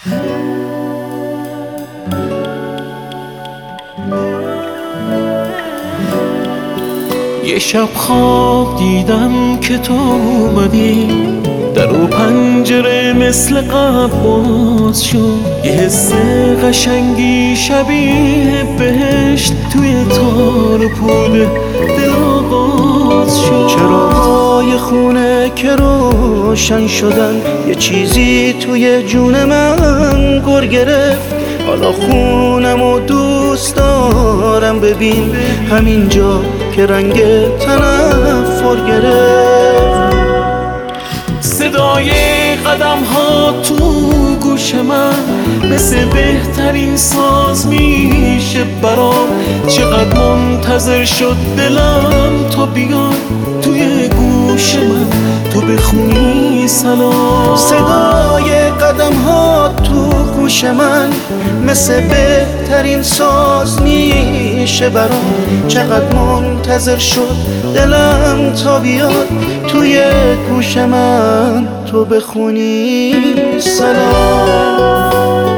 یه شب خواب دیدم که تو اومدی، در و پنجره مثل قبل باز شد. یه حس قشنگی شبیه بهشت توی تار پول دل آغاز شد. چراغای خونه که روشن شدن، یه چیزی توی جون من گر گرفت. حالا خونم و دوست دارم، ببین همینجا که رنگ تنفر گرفت. صدای قدم ها تو گوش من مثل بهترین ساز میشه برام. چقدر منتظر شد دلم تو بیای توی گوش من، تو بخونی سلام. صدای قدم ها تو گوش من مثل بهترین ساز میشه برام. چقدر منتظر شد دلم تا بیاد توی گوش من، تو بخونی سلام.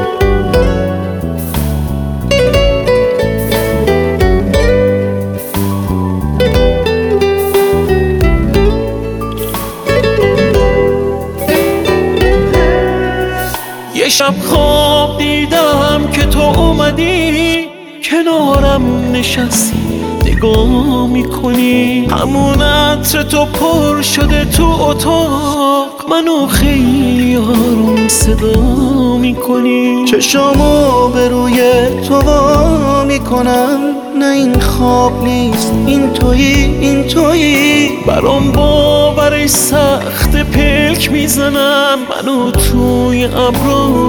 یه شب خواب دیدم که تو اومدی، کنارم نشستی نگاه میکنی. همون عطر تو پر شده تو اتاق، منو خیلی آروم صدا میکنی. چشامو به روی تو وا میکنم، نه این خواب نیست، این تویی، این تویی. برام باورش سخت، پلک میزنم منو توی ابرو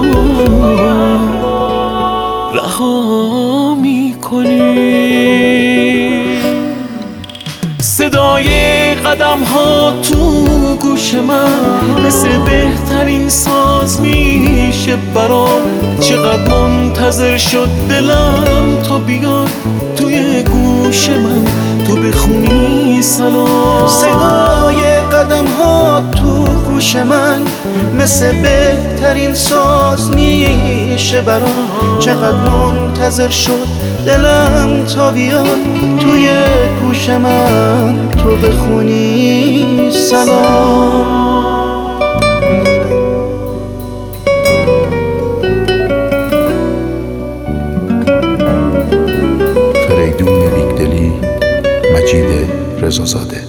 رها میکنی. صدای قدم ها تو گوش من مثل بهترین ساز میشه برام. چقدر منتظر شد دلم تو بیای توی گوش من، تو بخونی سلام. صدای قدم ها تو گوش من مثل بهترین ساز میشه برام. چقدر منتظر شد دلم تا بیاد توی گوش من، تو بخونی سلام. فریدون بیگدلی، مجید رضازاده.